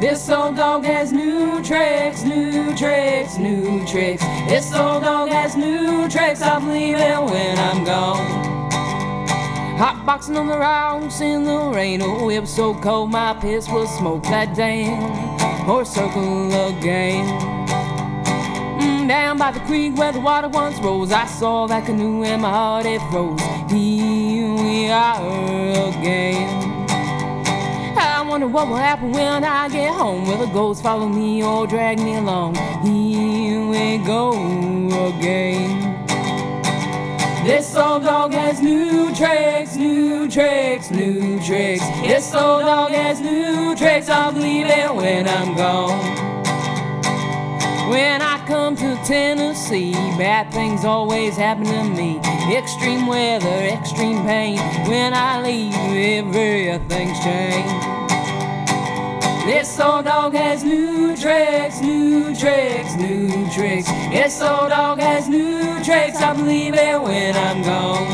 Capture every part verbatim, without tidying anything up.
This old dog has new tricks, new tricks, new tricks. This old dog has new tricks, I believe it when I'm gone. Hot boxing on the rocks in the rain, oh it was so cold my piss was smoke. That damn horse circle again. Mm, down by the creek where the water once rose, I saw that canoe and my heart it froze. Here we are again. I wonder what will happen when I get home. Will the ghost follow me or drag me along? Here we go again. This old dog has new tricks, new tricks, new tricks. This old dog has new tricks, I'll believe it when I'm gone. When I come to Tennessee, bad things always happen to me. Extreme weather, extreme pain. When I leave, everything's changed. This old dog has new tricks, new tricks, new tricks. This old dog has new tricks, I believe it when I'm gone.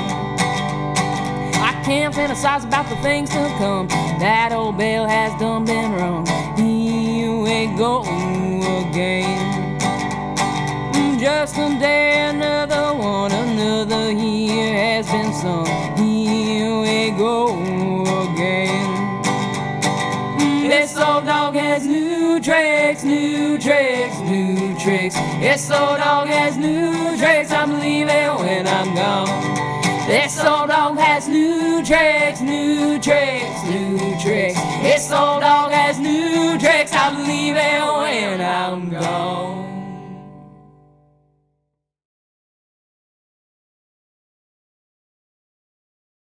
I can't fantasize about the things to come. That old bell has done been wrong. Here we go again. Just a day, another one, another year has been sung. Here we go again. This old dog has new tricks, new tricks, new tricks. This old dog has new tricks, I believe it when I'm gone. This old dog has new tricks, new tricks, new tricks. This old dog has new tricks, I believe it when I'm gone.